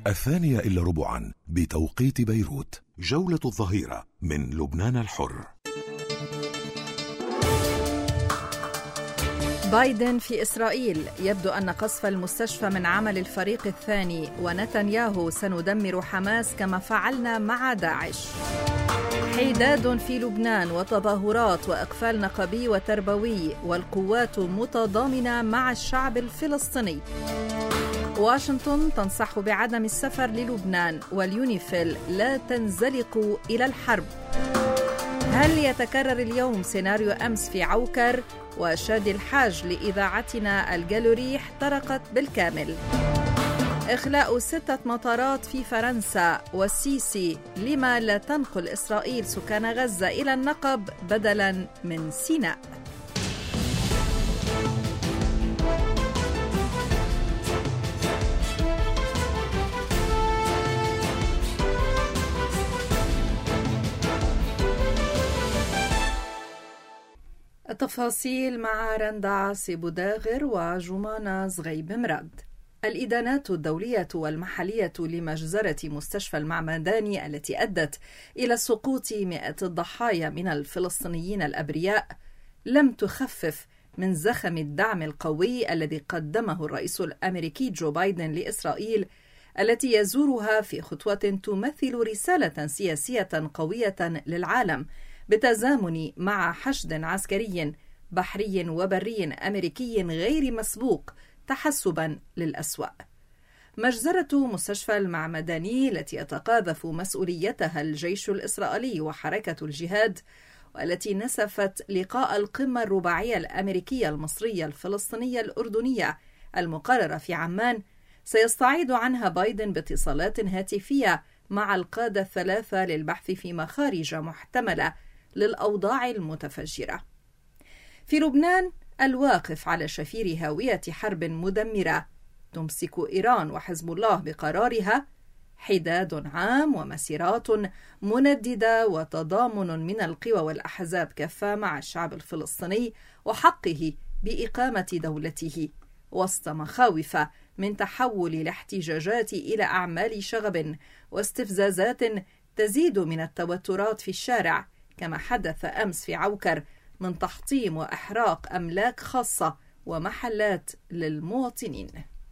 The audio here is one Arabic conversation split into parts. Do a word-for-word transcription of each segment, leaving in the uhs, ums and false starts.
الثانية إلا ربعا بتوقيت بيروت. جولة الظهيرة من لبنان الحر. بايدن في إسرائيل: يبدو أن قصف المستشفى من عمل الفريق الثاني، ونتنياهو: سندمر حماس كما فعلنا مع داعش. حداد في لبنان وتظاهرات وإقفال نقابي وتربوي، والقوات متضامنة مع الشعب الفلسطيني. واشنطن تنصح بعدم السفر للبنان، واليونيفيل: لا تنزلقوا إلى الحرب. هل يتكرر اليوم سيناريو أمس في عوكر؟ وشادي الحاج لإذاعتنا الجالوري احترقت بالكامل. إخلاء ستة مطارات في فرنسا، والسيسي: لما لا تنقل إسرائيل سكان غزة إلى النقب بدلاً من سيناء. التفاصيل مع رندا عاصي بوداغر وجمانة زغيب مراد. الإدانات الدولية والمحلية لمجزرة مستشفى المعمداني التي أدت إلى سقوط مئات الضحايا من الفلسطينيين الأبرياء لم تخفف من زخم الدعم القوي الذي قدمه الرئيس الأمريكي جو بايدن لإسرائيل، التي يزورها في خطوة تمثل رسالة سياسية قوية للعالم بالتزامن مع حشد عسكري بحري وبري أمريكي غير مسبوق تحسبا للأسوأ. مجزرة مستشفى المعمداني التي يتقاذف مسؤوليتها الجيش الإسرائيلي وحركة الجهاد، والتي نسفت لقاء القمة الرباعية الأمريكية المصرية الفلسطينية الأردنية المقررة في عمان، سيستعيد عنها بايدن باتصالات هاتفية مع القادة الثلاثة للبحث في مخارج محتملة للأوضاع المتفجرة. في لبنان، الواقف على شفير هاوية حرب مدمرة تمسك إيران وحزب الله بقرارها، حداد عام ومسيرات منددة وتضامن من القوى والأحزاب كافة مع الشعب الفلسطيني وحقه بإقامة دولته، وسط مخاوف من تحول الاحتجاجات إلى أعمال شغب واستفزازات تزيد من التوترات في الشارع، كما حدث أمس في عوكر من تحطيم وإحراق أملاك خاصة ومحلات للمواطنين.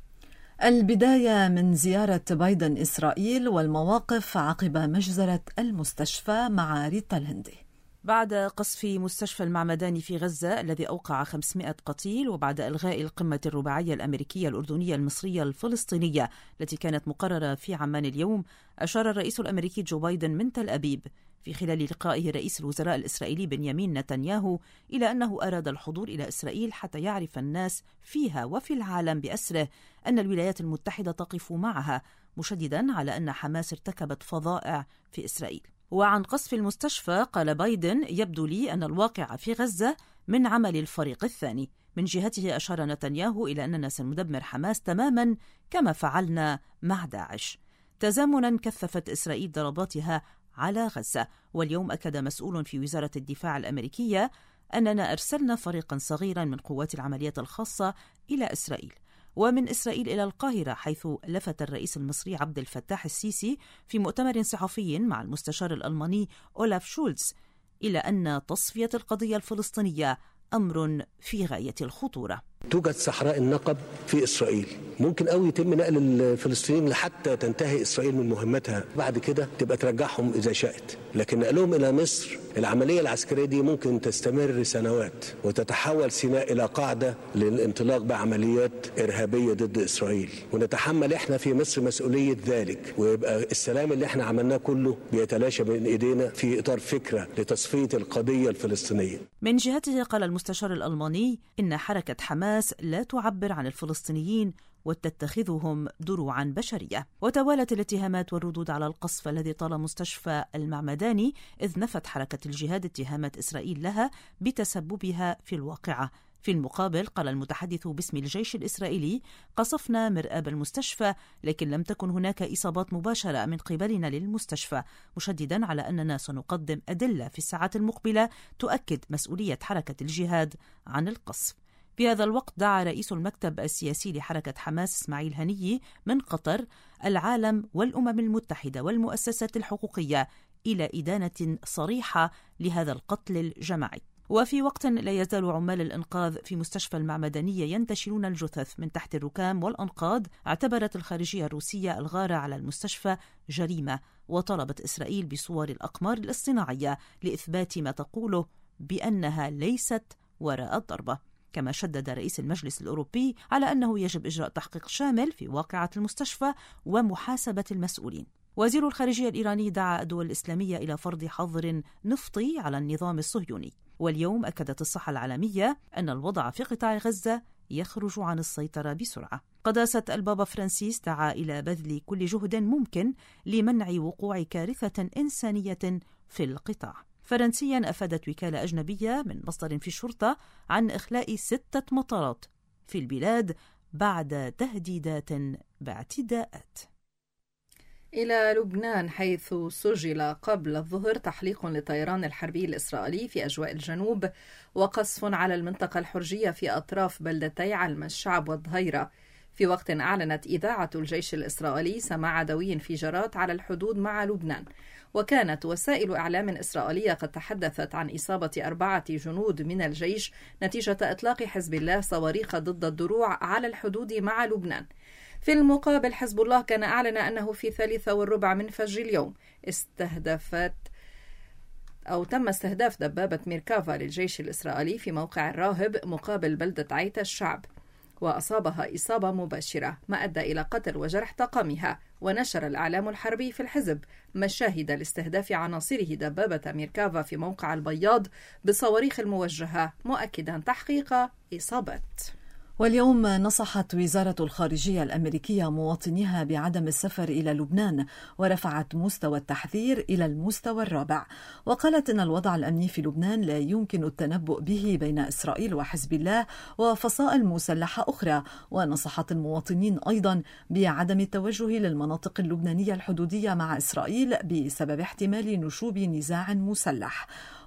البداية من زيارة بايدن إسرائيل والمواقف عقب مجزرة المستشفى مع ريتا الهندي. بعد قصف مستشفى المعمداني في غزة الذي أوقع خمسمائة قتيل، وبعد إلغاء القمة الرباعية الأمريكية الأردنية المصرية الفلسطينية التي كانت مقررة في عمان اليوم، أشار الرئيس الأمريكي جو بايدن من تل أبيب في خلال لقائه رئيس الوزراء الإسرائيلي بنيامين نتنياهو إلى أنه أراد الحضور إلى إسرائيل حتى يعرف الناس فيها وفي العالم بأسره أن الولايات المتحدة تقف معها، مشددا على أن حماس ارتكبت فظائع في إسرائيل. وعن قصف المستشفى قال بايدن: يبدو لي أن الواقع في غزة من عمل الفريق الثاني. من جهته أشار نتنياهو إلى أننا سندمر حماس تماما كما فعلنا مع داعش. تزامنا كثفت إسرائيل ضرباتها على غزة، واليوم أكد مسؤول في وزارة الدفاع الأمريكية أننا أرسلنا فريقا صغيرا من قوات العمليات الخاصة إلى إسرائيل. ومن إسرائيل إلى القاهرة، حيث لفت الرئيس المصري عبد الفتاح السيسي في مؤتمر صحفي مع المستشار الألماني أولاف شولتز إلى أن تصفية القضية الفلسطينية أمر في غاية الخطورة. توجد صحراء النقب في إسرائيل، ممكن قوي يتم نقل الفلسطينيين لحتى تنتهي إسرائيل من مهمتها، بعد كده تبقى ترجعهم إذا شاءت، لكن نقلهم إلى مصر العملية العسكرية دي ممكن تستمر سنوات وتتحول سيناء إلى قاعدة للانطلاق بعمليات إرهابية ضد إسرائيل، ونتحمل إحنا في مصر مسؤولية ذلك، ويبقى السلام اللي إحنا عملناه كله بيتلاشى بين إيدينا في إطار فكرة لتصفية القضية الفلسطينية. من جهته قال المستشار الألماني إن حركة حماس لا تعبر عن الفلسطينيين وتتخذهم دروعا بشرية. وتوالت الاتهامات والردود على القصف الذي طال مستشفى المعمداني، إذ نفت حركة الجهاد اتهامات إسرائيل لها بتسببها في الواقعة. في المقابل قال المتحدث باسم الجيش الإسرائيلي: قصفنا مرآب المستشفى، لكن لم تكن هناك إصابات مباشرة من قبلنا للمستشفى، مشددا على أننا سنقدم أدلة في الساعات المقبلة تؤكد مسؤولية حركة الجهاد عن القصف. في هذا الوقت دعا رئيس المكتب السياسي لحركة حماس إسماعيل هنية من قطر العالم والأمم المتحدة والمؤسسات الحقوقية إلى إدانة صريحة لهذا القتل الجماعي. وفي وقت لا يزال عمال الإنقاذ في مستشفى المعمدانية ينتشلون الجثث من تحت الركام والأنقاض، اعتبرت الخارجية الروسية الغارة على المستشفى جريمة، وطلبت إسرائيل بصور الأقمار الاصطناعية لإثبات ما تقوله بأنها ليست وراء الضربة. كما شدد رئيس المجلس الأوروبي على أنه يجب إجراء تحقيق شامل في واقعة المستشفى ومحاسبة المسؤولين. وزير الخارجية الإيراني دعا الدول الإسلامية إلى فرض حظر نفطي على النظام الصهيوني. واليوم أكدت الصحة العالمية أن الوضع في قطاع غزة يخرج عن السيطرة بسرعة. قداسة البابا فرانسيس دعا إلى بذل كل جهد ممكن لمنع وقوع كارثة إنسانية في القطاع. فرنسيا أفادت وكالة أجنبية من مصدر في الشرطة عن إخلاء ستة مطارات في البلاد بعد تهديدات باعتداءات. إلى لبنان، حيث سجل قبل الظهر تحليق للطيران الحربي الإسرائيلي في أجواء الجنوب وقصف على المنطقة الحرجية في أطراف بلدتي علم الشعب والظهيرة، في وقت أعلنت إذاعة الجيش الإسرائيلي سماع دوي انفجارات على الحدود مع لبنان. وكانت وسائل إعلام إسرائيلية قد تحدثت عن إصابة أربعة جنود من الجيش نتيجة إطلاق حزب الله صواريخ ضد الدروع على الحدود مع لبنان. في المقابل، حزب الله كان أعلن أنه في ثالثة والربع من فجر اليوم استهدفت أو تم استهداف دبابة ميركافا للجيش الإسرائيلي في موقع الراهب مقابل بلدة عيت الشعب، وأصابها إصابة مباشرة ما أدى إلى قتل وجرح طاقمها. ونشر الإعلام الحربي في الحزب مشاهد لاستهداف عناصره دبابة ميركافا في موقع البياض بصواريخ الموجهة، مؤكدا تحقيق إصابات. واليوم نصحت وزارة الخارجية الأمريكية مواطنيها بعدم السفر إلى لبنان، ورفعت مستوى التحذير إلى المستوى الرابع، وقالت إن الوضع الأمني في لبنان لا يمكن التنبؤ به بين إسرائيل وحزب الله وفصائل مسلحة أخرى. ونصحت المواطنين أيضا بعدم التوجه للمناطق اللبنانية الحدودية مع إسرائيل بسبب احتمال نشوب نزاع مسلح.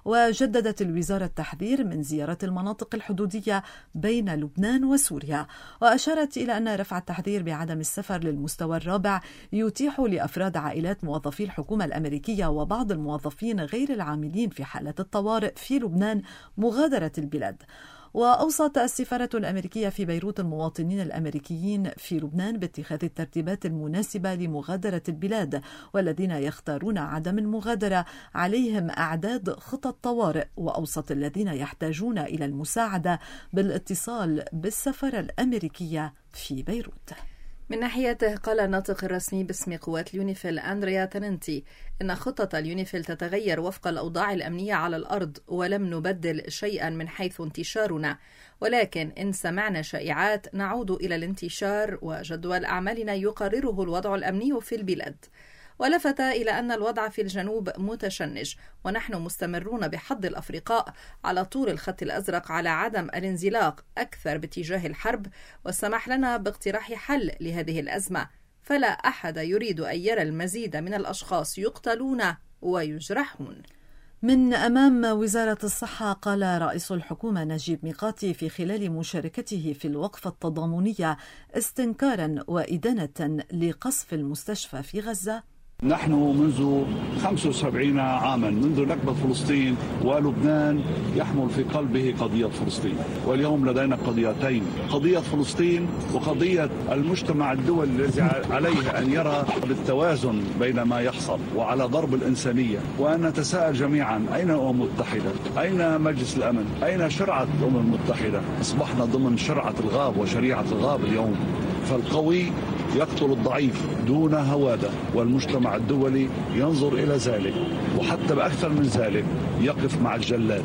وجددت الوزارة التحذير من زيارة المناطق الحدودية بين لبنان وسوريا، وأشارت إلى أن رفع التحذير بعدم السفر للمستوى الرابع يتيح لأفراد عائلات موظفي الحكومة الأمريكية وبعض الموظفين غير العاملين في حالة الطوارئ في لبنان مغادرة البلاد. وأوصت السفارة الأمريكية في بيروت المواطنين الأمريكيين في لبنان باتخاذ الترتيبات المناسبة لمغادرة البلاد، والذين يختارون عدم المغادرة عليهم إعداد خطط طوارئ. وأوصت الذين يحتاجون إلى المساعدة بالاتصال بالسفارة الأمريكية في بيروت. من ناحيته، قال الناطق الرسمي باسم قوات اليونيفيل أندريا تننتي إن خطة اليونيفيل تتغير وفق الأوضاع الأمنية على الأرض، ولم نبدل شيئا من حيث انتشارنا، ولكن إن سمعنا شائعات نعود إلى الانتشار، وجدول أعمالنا يقرره الوضع الأمني في البلاد. ولفت إلى أن الوضع في الجنوب متشنج، ونحن مستمرون بحض الأفرقاء على طول الخط الأزرق على عدم الانزلاق أكثر باتجاه الحرب، والسمح لنا باقتراح حل لهذه الأزمة، فلا أحد يريد أن يرى المزيد من الأشخاص يقتلون ويجرحون. من أمام وزارة الصحة، قال رئيس الحكومة نجيب ميقاتي في خلال مشاركته في الوقفة التضامنية استنكارا وإدانة لقصف المستشفى في غزة: نحن منذ خمسة وسبعين عاما منذ نكبة فلسطين ولبنان يحمل في قلبه قضية فلسطين، واليوم لدينا قضيتين: قضية فلسطين وقضية المجتمع الدولي الذي عليه أن يرى بالتوازن بين ما يحصل وعلى ضرب الإنسانية. وأن نتساءل جميعا: أين الأمم المتحدة؟ أين مجلس الأمن؟ أين شرعة الأمم المتحدة؟ أصبحنا ضمن شرعة الغاب وشريعة الغاب اليوم. فالقوي يقتل الضعيف دون هوادة، والمجتمع الدولي ينظر إلى ذلك، وحتى بأكثر من ذلك يقف مع الجلاد.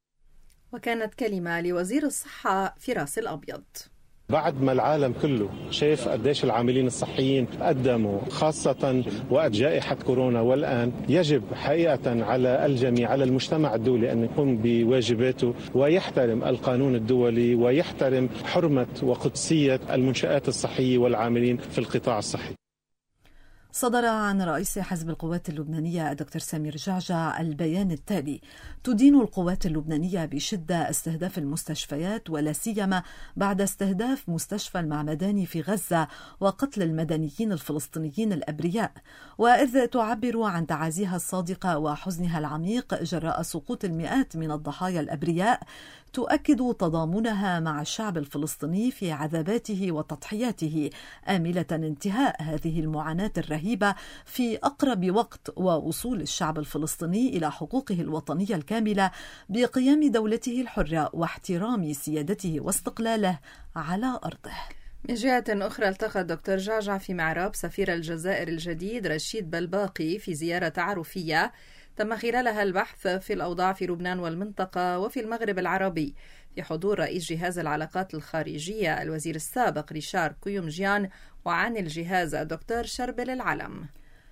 وكانت كلمة لوزير الصحة فراس الأبيض. بعد ما العالم كله شايف قديش العاملين الصحيين قدموا خاصة وقت جائحة كورونا، والآن يجب حقيقة على الجميع، على المجتمع الدولي، أن يقوم بواجباته ويحترم القانون الدولي ويحترم حرمة وقدسية المنشآت الصحية والعاملين في القطاع الصحي. صدر عن رئيس حزب القوات اللبنانية الدكتور سمير جعجع البيان التالي: تدين القوات اللبنانية بشدة استهداف المستشفيات، ولا سيما بعد استهداف مستشفى المعمداني في غزة وقتل المدنيين الفلسطينيين الأبرياء، وإذ تعبر عن تعازيها الصادقة وحزنها العميق جراء سقوط المئات من الضحايا الأبرياء، تؤكد تضامنها مع الشعب الفلسطيني في عذاباته وتضحياته، آملة انتهاء هذه المعاناة الرهيبة في أقرب وقت، ووصول الشعب الفلسطيني إلى حقوقه الوطنية الكاملة بقيام دولته الحرة واحترام سيادته واستقلاله على أرضه. من جهة أخرى، التقى الدكتور جعجع في معراب سفير الجزائر الجديد رشيد بلباقي في زيارة تعارفية تم خلالها البحث في الأوضاع في لبنان والمنطقة وفي المغرب العربي، في حضور رئيس جهاز العلاقات الخارجية الوزير السابق ريشار كويومجيان وعن الجهاز الدكتور شربل العلم.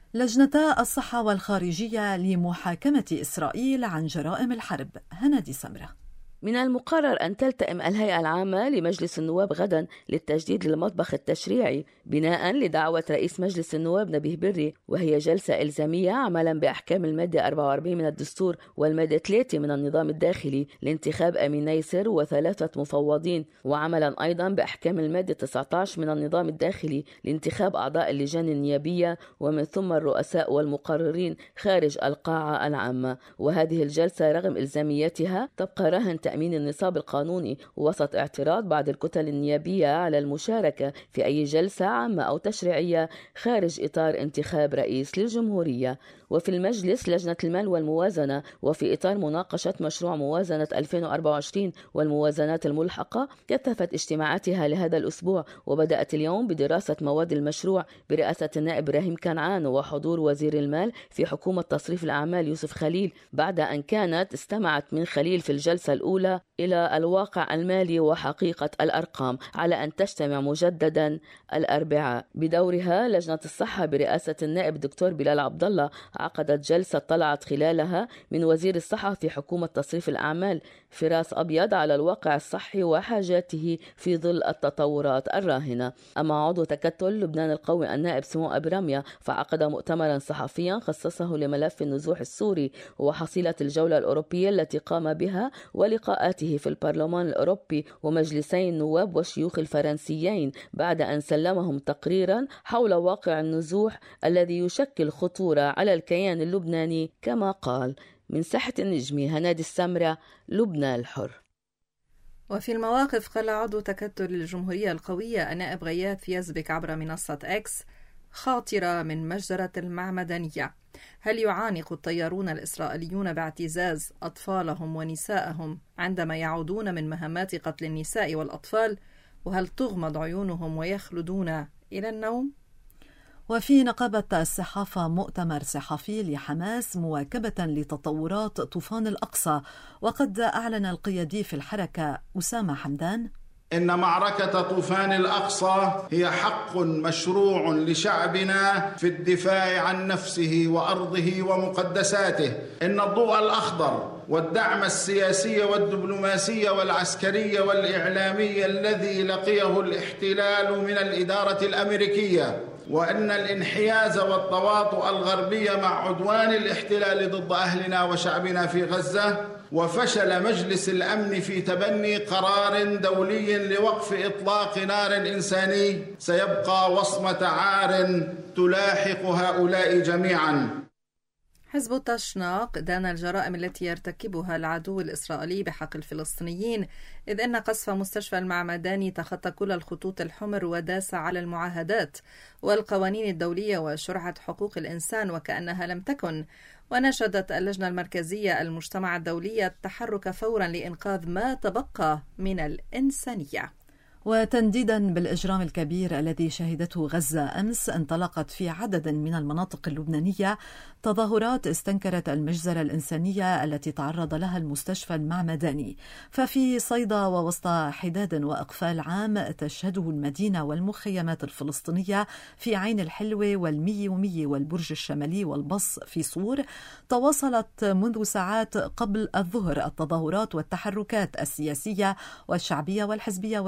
لجنتا الصحة والخارجية لمحاكمة إسرائيل عن جرائم الحرب. هنادي سمرة. من المقرر أن تلتئم الهيئة العامة لمجلس النواب غدا للتجديد للمطبخ التشريعي بناء لدعوة رئيس مجلس النواب نبيه بري، وهي جلسة إلزامية عملا بأحكام المادة أربعة وأربعين من الدستور والمادة ثلاثة من النظام الداخلي لانتخاب أمين يسر وثلاثة مفوضين، وعملا أيضا بأحكام المادة تسعة عشر من النظام الداخلي لانتخاب أعضاء اللجان النيابية ومن ثم الرؤساء والمقررين خارج القاعة العامة. وهذه الجلسة رغم إلزاميتها تبقى رهن تأمين النصاب القانوني وسط اعتراض بعض الكتل النيابية على المشاركة في أي جلسة عامة أو تشريعية خارج إطار انتخاب رئيس للجمهورية. وفي المجلس لجنة المال والموازنة، وفي إطار مناقشة مشروع موازنة ألفين وأربعة وعشرين والموازنات الملحقة، كثفت اجتماعاتها لهذا الأسبوع، وبدأت اليوم بدراسة مواد المشروع برئاسة النائب إبراهيم كنعان وحضور وزير المال في حكومة تصريف الأعمال يوسف خليل، بعد أن كانت استمعت من خليل في الجلسة الأولى إلى الواقع المالي وحقيقة الأرقام، على أن تجتمع مجددا الأربعاء. بدورها لجنة الصحة برئاسة النائب الدكتور بلال عبد الله عقدت جلسة طلعت خلالها من وزير الصحة في حكومة تصريف الأعمال فراس أبيض على الواقع الصحي وحاجاته في ظل التطورات الراهنة. أما عضو تكتل لبنان القوي النائب سمو أبراميا فعقد مؤتمرا صحفيا خصصه لملف النزوح السوري وحصيلة الجولة الأوروبية التي قام بها ولقاءاته في البرلمان الأوروبي ومجلسي النواب والشيوخ الفرنسيين، بعد أن سلمهم تقريرا حول واقع النزوح الذي يشكل خطورة على الكيان اللبناني، كما قال. من ساحة النجمي، هنادي السمرة، لبنان الحر. وفي المواقف، قال عضو تكتل الجمهورية القوية النائب غياث يزبك عبر منصة إكس: خاطرة من مجزرة المعمدانية. هل يعانق الطيارون الإسرائيليون باعتزاز أطفالهم ونساءهم عندما يعودون من مهمات قتل النساء والأطفال؟ وهل تغمض عيونهم ويخلدون إلى النوم؟ وفي نقابة الصحافة مؤتمر صحفي لحماس مواكبة لتطورات طوفان الأقصى، وقد أعلن القيادي في الحركة أسامة حمدان: إن معركة طوفان الأقصى هي حق مشروع لشعبنا في الدفاع عن نفسه وأرضه ومقدساته. إن الضوء الأخضر والدعم السياسي والدبلوماسي والعسكري والإعلامي الذي لقيه الاحتلال من الإدارة الأمريكية، وأن الانحياز والتواطؤ الغربي مع عدوان الاحتلال ضد أهلنا وشعبنا في غزة، وفشل مجلس الأمن في تبني قرار دولي لوقف إطلاق نار إنساني، سيبقى وصمة عار تلاحق هؤلاء جميعا. حزب التشناق دان الجرائم التي يرتكبها العدو الإسرائيلي بحق الفلسطينيين، إذ أن قصف مستشفى المعمداني تخطى كل الخطوط الحمر وداس على المعاهدات والقوانين الدولية وشرعة حقوق الإنسان وكأنها لم تكن. ونشدت اللجنة المركزية المجتمع الدولي التحرك فورا لإنقاذ ما تبقى من الإنسانية. وتنديدا بالإجرام الكبير الذي شهدته غزة أمس، انطلقت في عدد من المناطق اللبنانية تظاهرات استنكرت المجزرة الإنسانية التي تعرض لها المستشفى المعمداني. ففي صيدا ووسط حداد وإقفال عام تشهده المدينة والمخيمات الفلسطينية في عين الحلوة والمية ومية والبرج الشمالي والبص في صور، تواصلت منذ ساعات قبل الظهر التظاهرات والتحركات السياسية والشعبية والحزبية والدينية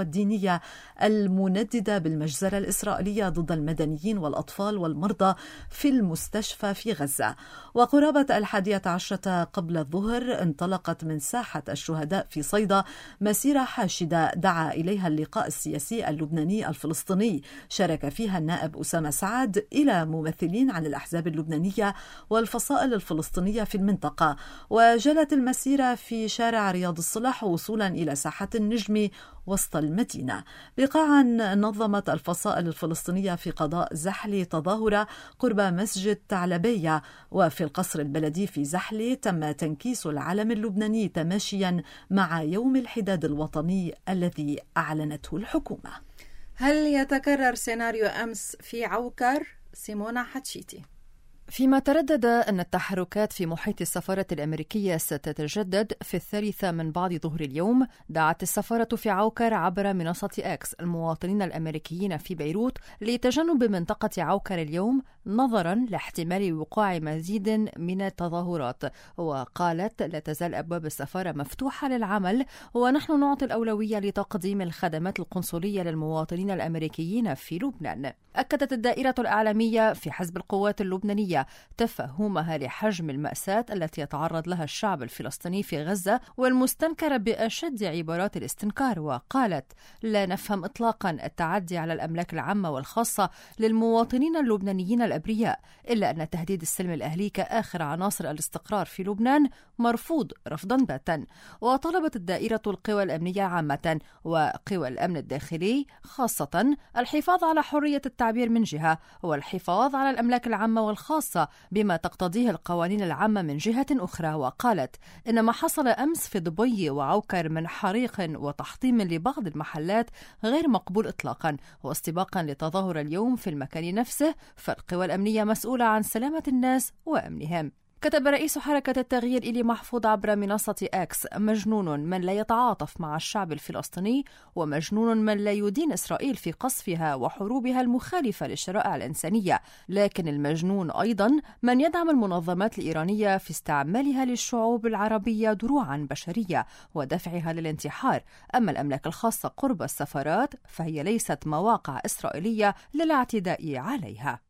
العملية المنددة بالمجزرة الإسرائيلية ضد المدنيين والأطفال والمرضى في المستشفى في غزة. وقرابة الحادية عشرة قبل الظهر انطلقت من ساحة الشهداء في صيدا مسيرة حاشدة دعا إليها اللقاء السياسي اللبناني الفلسطيني، شارك فيها النائب أسامة سعد إلى ممثلين عن الأحزاب اللبنانية والفصائل الفلسطينية في المنطقة. وجلت المسيرة في شارع رياض الصلاح وصولا إلى ساحة النجم وسط المدينة. بقاعا نظمت الفصائل الفلسطينية في قضاء زحلي تظاهرة قرب مسجد ثعلبية، وفي القصر البلدي في زحلي تم تنكيس العلم اللبناني تماشيا مع يوم الحداد الوطني الذي أعلنته الحكومة. هل يتكرر سيناريو أمس في عوكر؟ سيمونا حتشيتي. فيما تردد أن التحركات في محيط السفارة الأمريكية ستتجدد في الثالثة من بعد ظهر اليوم، دعت السفارة في عوكر عبر منصة إكس المواطنين الأمريكيين في بيروت لتجنب منطقة عوكر اليوم نظرا لاحتمال وقوع مزيد من التظاهرات. وقالت: لا تزال أبواب السفارة مفتوحة للعمل، ونحن نعطي الأولوية لتقديم الخدمات القنصلية للمواطنين الأمريكيين في لبنان. أكدت الدائرة الإعلامية في حزب القوات اللبنانية تفهمها لحجم المأساة التي يتعرض لها الشعب الفلسطيني في غزة، والمستنكرة بأشد عبارات الاستنكار. وقالت: لا نفهم إطلاقا التعدي على الأملاك العامة والخاصة للمواطنين اللبنانيين الأبرياء، إلا أن تهديد السلم الأهلي كآخر عناصر الاستقرار في لبنان مرفوض رفضا باتا. وطلبت الدائرة القوى الأمنية عامة وقوى الأمن الداخلي خاصة الحفاظ على حرية التعبير من جهة، والحفاظ على الأملاك العامة والخاصة بما تقتضيه القوانين العامة من جهة أخرى. وقالت إن ما حصل أمس في دبي وعوكر من حريق وتحطيم لبعض المحلات غير مقبول إطلاقا. واستباقا لتظاهر اليوم في المكان نفسه، فالقوى الأمنية مسؤولة عن سلامة الناس وأمنهم. كتب رئيس حركة التغيير إلي محفوظ عبر منصة إكس: مجنون من لا يتعاطف مع الشعب الفلسطيني، ومجنون من لا يدين إسرائيل في قصفها وحروبها المخالفة للشرائع الإنسانية، لكن المجنون أيضا من يدعم المنظمات الإيرانية في استعمالها للشعوب العربية دروعا بشرية ودفعها للانتحار. أما الأملاك الخاصة قرب السفارات فهي ليست مواقع إسرائيلية للاعتداء عليها.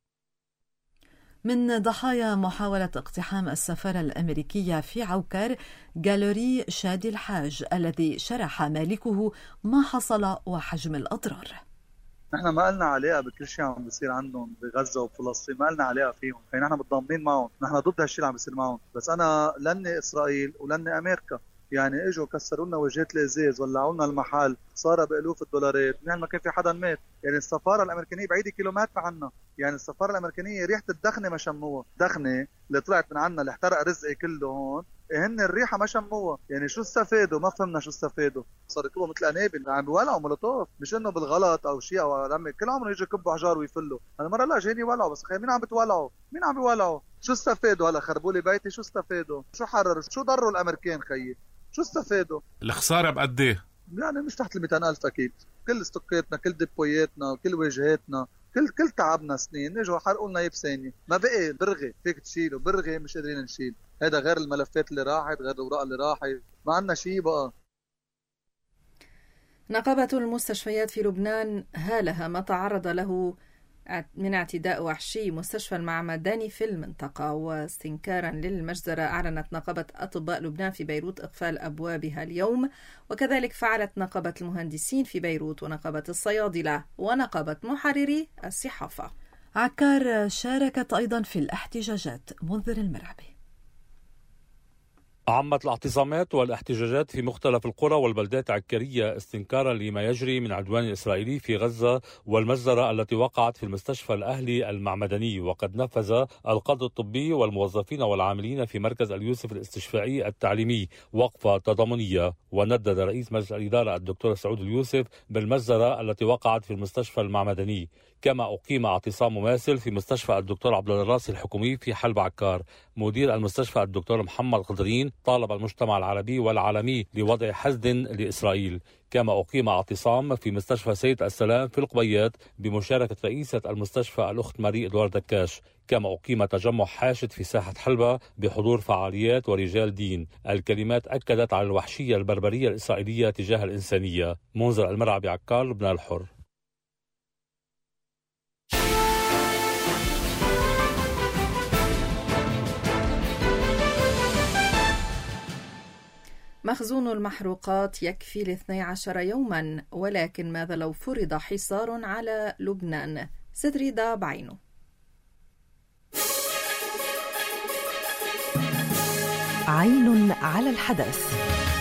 من ضحايا محاولة اقتحام السفارة الأمريكية في عوكر جالوري شادي الحاج، الذي شرح مالكه ما حصل وحجم الأضرار. نحن ما لنا علاقة بكل شيء عم بيصير عندهم بغزة وفلسطين، ما لنا علاقة فيهم، يعني نحن متضامنين معهم، نحن ضد هالشيء اللي عم بيصير معهم. بس أنا لني إسرائيل ولني أمريكا، يعني اجوا كسروا لنا وجهات الازاز، ولعوا لنا المحل، صار بالوف الدولارات، منين ما كان في حدا مات. يعني السفاره الامريكانيه بعيده كيلومتر عنا، يعني السفاره الامريكانيه ريحه الدخنه ما شموها، دخنه اللي طلعت من عنا اللي احترق رزقي كله هون، هن الريحه ما شموها. يعني شو استفادوا؟ ما فهمنا شو استفادوا. صار يكبوا مثل انابل عم بيولعوا مولوتوف، مش انه بالغلط او شيء او عم كل عمرهم يجوا يكبوا حجار ويفلوا. هالمره لا جايين يولعوا، بس مين عم بتولعوا؟ مين عم بيولعوا؟ شو استفادوا؟ هلا خربوا لي بيتي، شو استفادوا؟ شو حرروا؟ شو ضروا الامريكان خيي؟ شو استفادوا؟ الخسارة بقد ايه؟ يعني مش تحت ال مئتين ألف أكيد. كل استوكاتنا، كل ديبوياتنا، كل واجهاتنا، كل كل تعبنا سنين، نجوا حرقوا لنا بثانية. ما بقي برغي فيك تشيله، برغي مش قادرين نشيل. هذا غير الملفات اللي راحت، غير الأوراق اللي راحت، ما عندنا شيء بقى. نقابة المستشفيات في لبنان هالها ما تعرض له من اعتداء وحشي مستشفى المعمداني في المنطقة. واستنكارا للمجزرة أعلنت نقابة أطباء لبنان في بيروت إقفال أبوابها اليوم، وكذلك فعلت نقابة المهندسين في بيروت ونقابة الصيادلة ونقابة محرري الصحافة. عكار شاركت أيضا في الاحتجاجات. منذر المرعبي. عمت الاعتصامات والاحتجاجات في مختلف القرى والبلدات عكارية استنكارا لما يجري من عدوان إسرائيلي في غزة والمجزرة التي وقعت في المستشفى الأهلي المعمداني. وقد نفذ القاضي الطبي والموظفين والعاملين في مركز اليوسف الاستشفائي التعليمي وقفة تضامنية. وندد رئيس مجلس الإدارة الدكتور سعود اليوسف بالمجزرة التي وقعت في المستشفى المعمداني. كما أقيم اعتصام مماثل في مستشفى الدكتور عبد الراسي الحكومي في حلب عكار. مدير المستشفى الدكتور محمد قدرين طالب المجتمع العربي والعالمي لوضع حد لإسرائيل. كما أقيم اعتصام في مستشفى سيد السلام في القبيات بمشاركة رئيسة المستشفى الأخت ماري إدوارد دكاش. كما أقيم تجمع حاشد في ساحة حلبة بحضور فعاليات ورجال دين. الكلمات أكدت على الوحشية البربرية الإسرائيلية تجاه الإنسانية. منذر المرعى بعكار، لبنان الحر. مخزون المحروقات يكفي لاثني عشر يوما، ولكن ماذا لو فرض حصار على لبنان؟ سدريدا بعينه. عين على الحدث.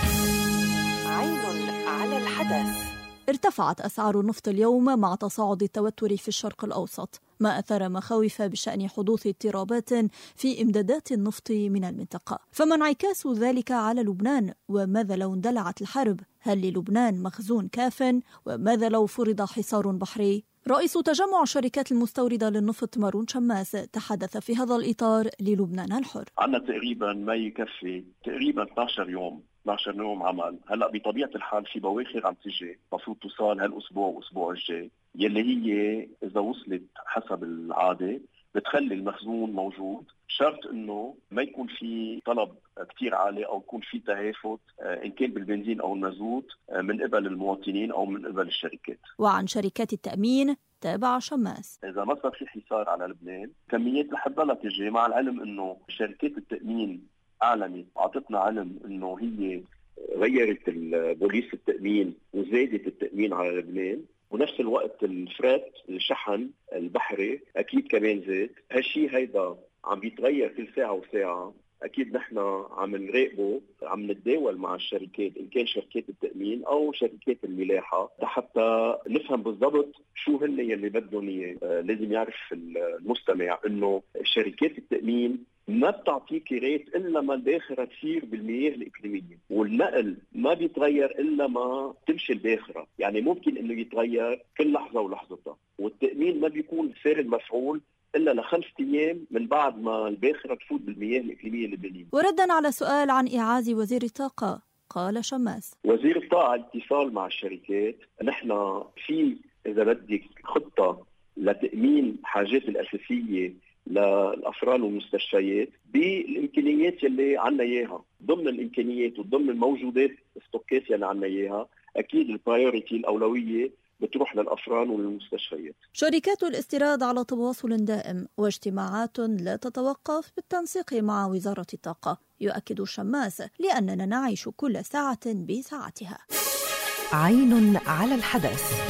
عين على الحدث. ارتفعت أسعار النفط اليوم مع تصاعد التوتر في الشرق الأوسط، ما أثار مخاوف بشأن حدوث اضطرابات في إمدادات النفط من المنطقة. فما انعكاس ذلك على لبنان؟ وماذا لو اندلعت الحرب؟ هل للبنان مخزون كاف؟ وماذا لو فرض حصار بحري؟ رئيس تجمع الشركات المستوردة للنفط مارون شماس تحدث في هذا الإطار للبنان الحر. عندنا تقريبا ما يكفي تقريبا اثني عشر يوم اثني عشر يوم عمل. هلا بطبيعه الحال في بواخر عم تجي المفروض توصل هالاسبوع والاسبوع الجاي، يلي هي اذا وصلت حسب العاده بتخلي المخزون موجود، شرط انه ما يكون في طلب كتير عالي او يكون في تهافت ان كان بالبنزين او المازوت من قبل المواطنين او من قبل الشركات. وعن شركات التأمين تابع شماس. اذا ما صار في حصار على لبنان كميات رح تضلها تجي، مع العلم انه شركات التأمين اعلنت اعطتنا علم انه هي غيرت بوليس التأمين وزادت التأمين على لبنان، ونفس الوقت الفرات الشحن البحري اكيد كمان زاد. هالشيء هيدا عم بيتغير كل ساعه وساعه، اكيد نحن عم نراقبه، عم نتداول مع الشركات ان كان شركات التأمين او شركات الملاحه حتى نفهم بالضبط شو هن يلي بدهم اياه. آه لازم يعرف المستمع انه شركات التأمين ما بتعطيك كريت الا ما الباخره تصير بالمياه الاقليميه، والنقل ما بيتغير الا ما تمشي الباخره، يعني ممكن انه يتغير كل لحظه ولحظتها، والتأمين ما بيكون فاعل مفعول إلا لخمس أيام من بعد ما الباخرة تفوت بالمياه الإقليمية اللبنانية. وردا على سؤال عن إعاز وزير الطاقة قال شماس: وزير الطاقة اتصال مع الشركات، نحن في إذا بدك خطة لتأمين حاجات الأساسية للأفران والمستشفيات بالإمكانيات يلي عنا إياها، ضمن الإمكانيات وضمن الموجودات الستوكات يلي عنا إياها. أكيد البرايوريتي الأولوية بتروح للأفران والمستشفيات. شركات الاستيراد على تواصل دائم واجتماعات لا تتوقف بالتنسيق مع وزارة الطاقة، يؤكد شماس، لأننا نعيش كل ساعة بساعتها. عين على الحدث.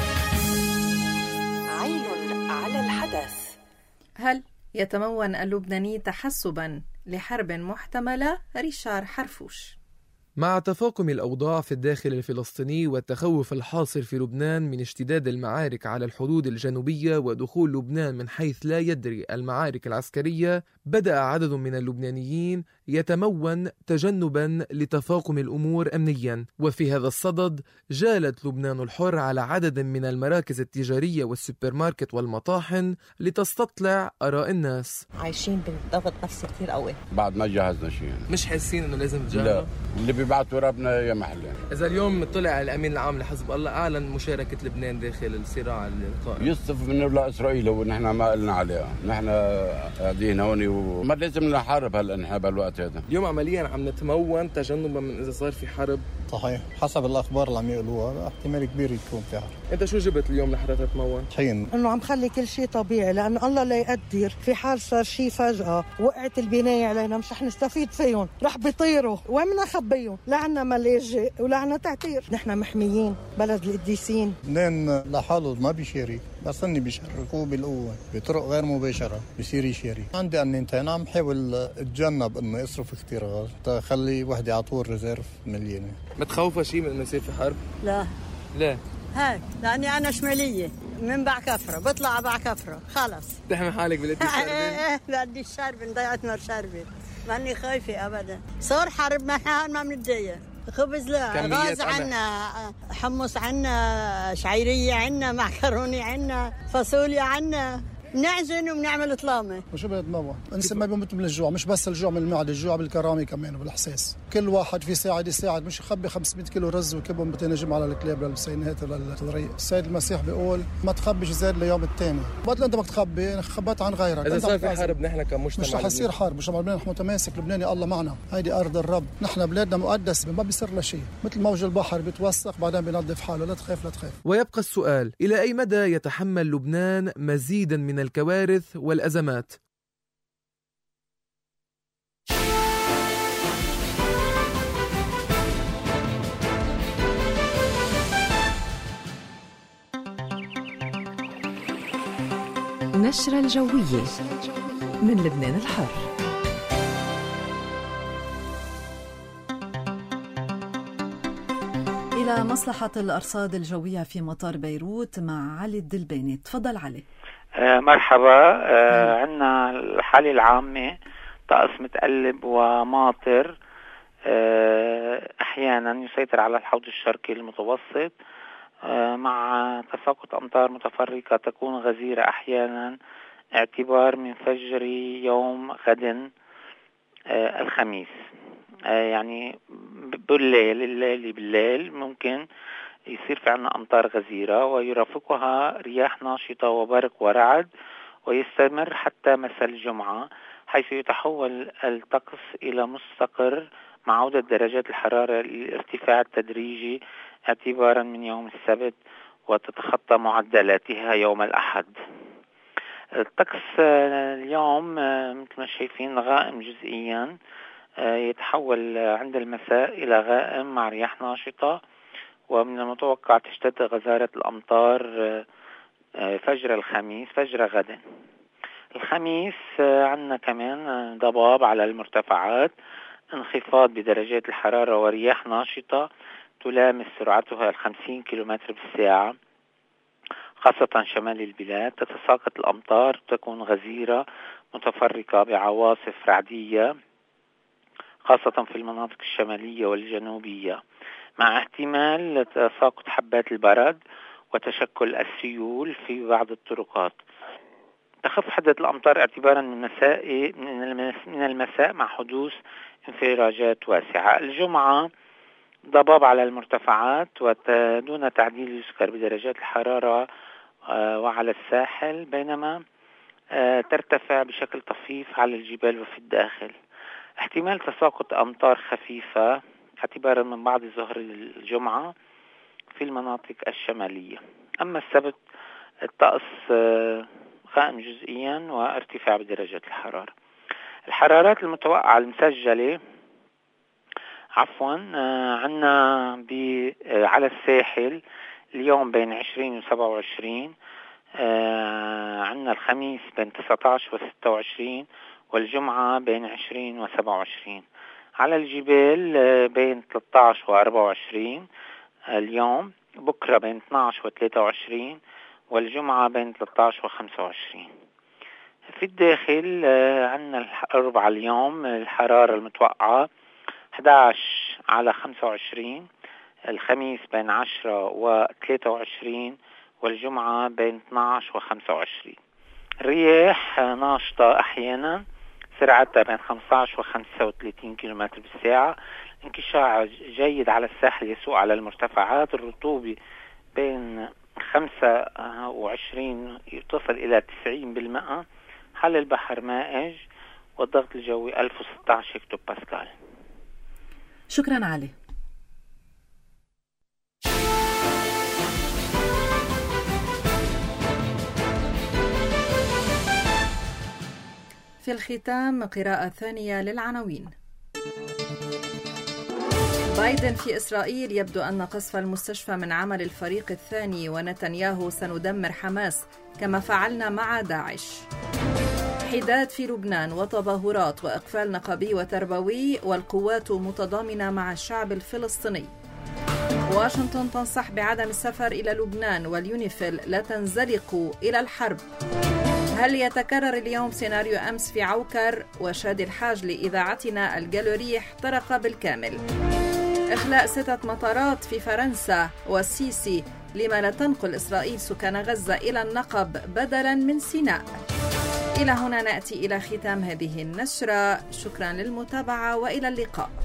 عين على الحدث. هل يتمون اللبناني تحسبا لحرب محتملة؟ ريشار حرفوش. مع تفاقم الأوضاع في الداخل الفلسطيني والتخوف الحاصل في لبنان من اشتداد المعارك على الحدود الجنوبية ودخول لبنان من حيث لا يدري المعارك العسكرية، بدأ عدد من اللبنانيين يتمون تجنبا لتفاقم الأمور أمنيا. وفي هذا الصدد جالت لبنان الحر على عدد من المراكز التجارية والسوبرماركت والمطاحن لتستطلع آراء الناس. عايشين بالضغط نفسي كتير قوي، بعد ما جهزنا شيء، مش حاسين انه لازم تجاهلوا؟ لا، اللي بيبعتوا ربنا يا محلين. إذا اليوم طلع الأمين العام لحزب الله أعلن مشاركة لبنان داخل الصراع القائم، يصف من ولا إسرائيل ونحن ما قلنا عليها، نحن قاعدين هون وما لازم نحارب هلا نحن بالوقت هذا. اليوم عمليا عم نتمون تجنبا من إذا صار في حرب. صحيح، حسب الأخبار اللي عم يقولوها احتمال كبير يكون في حرب. أنت شو جبت اليوم لحتى تتمون؟ حين إنه عم خلي كل شيء طبيعي، لأن الله لا يقدر في حال صار شيء فجأة وقعت البناية علينا مش رح نستفيد فيهم، رح بيطيروا، وين بدنا نخبيهم؟ لا عنا ملاجئ ولا عنا تعتير، نحن محميين، بلد القديسين. لأن لحاله ما بيشارك، بس اني بيشاركوه بالقوه بطرق غير مباشره بصير يشارك. عندي انتين عم حاول اتجنب انه اصرف كثير غاز تخلي وحده على طول ريزيرف مليانه. متخوفه شيء من انه يصير في حرب؟ لا لا هيك لاني انا شماليه من باع كفره بطلع باع كفره خلص. تحمي حالك بلدي شربين؟ بلدي شربين ضيعت نار شربين، ماني خايفه ابدا. صار حرب ما ما بنتضايق. خبز لا، غاز عنا، حمص عنا، شعيرية عنا، معكروني عنا، فاصوليا عنا، نعزن وبنعمل طلامه. وشو بيتنوع؟ الانسان ما بيموت من الجوع، مش بس الجوع من المعده، الجوع بالكرامه كمان وبالاحساس. كل واحد في ساعد يساعد، مش يخبي خمسمية كيلو رز وكبهم مئتين جمعه على الكلاب للبسينات ولا للطريق. السيد المسيح بيقول ما تخبيش زاد ليوم الثاني، وقت انت بدك تخبي خبيت عن غيرك. اذا صار في حرب نحن كمجتمع مش رح يصير حرب، مجتمع لبنان متماسك، لبناني الله معنا، هيدي ارض الرب، نحن بلادنا مقدس ما بيصير له شيء، مثل موج البحر بيتوسخ بعدين بينظف حاله، لا تخاف لا تخاف. ويبقى السؤال، إلى أي مدى يتحمل لبنان مزيدا من الكوارث والأزمات؟ نشرة الجوية من لبنان الحر. إلى مصلحة الأرصاد الجوية في مطار بيروت مع علي الدلباني. تفضل علي. آه مرحبا. آه عندنا الحالة العامة طقس متقلب وماطر، آه أحيانا يسيطر على الحوض الشرقي المتوسط، آه مع تساقط أمطار متفرقة تكون غزيرة أحيانا اعتبار من فجر يوم غد آه الخميس. آه يعني بالليل الليل بالليل ممكن يصير في عنا أمطار غزيرة ويرافقها رياح ناشطة وبرق ورعد، ويستمر حتى مساء الجمعة، حيث يتحول الطقس إلى مستقر مع عودة درجات الحرارة للارتفاع التدريجي اعتبارا من يوم السبت، وتتخطى معدلاتها يوم الأحد. الطقس اليوم مثل ما شايفين غائم جزئيا، يتحول عند المساء إلى غائم مع رياح ناشطة، ومن المتوقع تشتد غزارة الأمطار فجر الخميس فجر غد. الخميس عندنا كمان ضباب على المرتفعات، انخفاض بدرجات الحرارة ورياح ناشطة تلامس سرعتها الخمسين كيلومتر بالساعة خاصة شمال البلاد. تتساقط الأمطار، تكون غزيرة متفرقة بعواصف رعدية خاصة في المناطق الشمالية والجنوبية، مع احتمال تساقط حبات البرد وتشكل السيول في بعض الطرقات. تخف حدة الأمطار اعتبارا من مساء من المساء مع حدوث انفراجات واسعة. الجمعة ضباب على المرتفعات ودون تعديل يذكر بدرجات الحرارة وعلى الساحل، بينما ترتفع بشكل طفيف على الجبال وفي الداخل. احتمال تساقط أمطار خفيفة اعتبارا من بعد ظهر الجمعة في المناطق الشمالية. أما السبت الطقس غائم جزئيا وارتفاع بدرجات الحرارة. الحرارات المتوقعة المسجلة عفوا عنا على الساحل اليوم بين عشرين وسبعة وعشرين، عنا الخميس بين تسعة عشر وستة وعشرين، والجمعة بين عشرين وسبعة وعشرين. على الجبال بين ثلاثة عشر وأربعة وعشرين اليوم، بكرة بين اثني عشر وثلاثة وعشرين، والجمعة بين ثلاثة عشر وخمسة وعشرين. في الداخل عندنا الأربعاء اليوم الحرارة المتوقعة أحد عشر على خمسة وعشرين، الخميس بين عشرة وثلاثة وعشرين، والجمعة بين اثني عشر وخمسة وعشرين. الرياح ناشطة أحيانا سرعتها بين خمسة عشر وخمسة وثلاثين كيلومتر بالساعة، انكشاف جيد على الساحل يسوق على المرتفعات، الرطوبة بين خمسة وعشرين تصل إلى تسعين بالمئة، حال البحر مائج، والضغط الجوي ألف وستة عشر هكتو باسكال. شكرا علي. في الختام قراءة ثانية للعناوين. بايدن في إسرائيل: يبدو أن قصف المستشفى من عمل الفريق الثاني، ونتنياهو: سندمر حماس كما فعلنا مع داعش. حداد في لبنان وتظاهرات وإقفال نقابي وتربوي، والقوات متضامنة مع الشعب الفلسطيني. واشنطن تنصح بعدم السفر إلى لبنان، واليونيفيل: لا تنزلقوا إلى الحرب. هل يتكرر اليوم سيناريو أمس في عوكر؟ وشادي الحاج لإذاعتنا الجالوري احترق بالكامل. إخلاء ستة مطارات في فرنسا، والسيسي: لما لا تنقل إسرائيل سكان غزة إلى النقب بدلا من سيناء. إلى هنا نأتي إلى ختام هذه النشرة. شكرا للمتابعة وإلى اللقاء.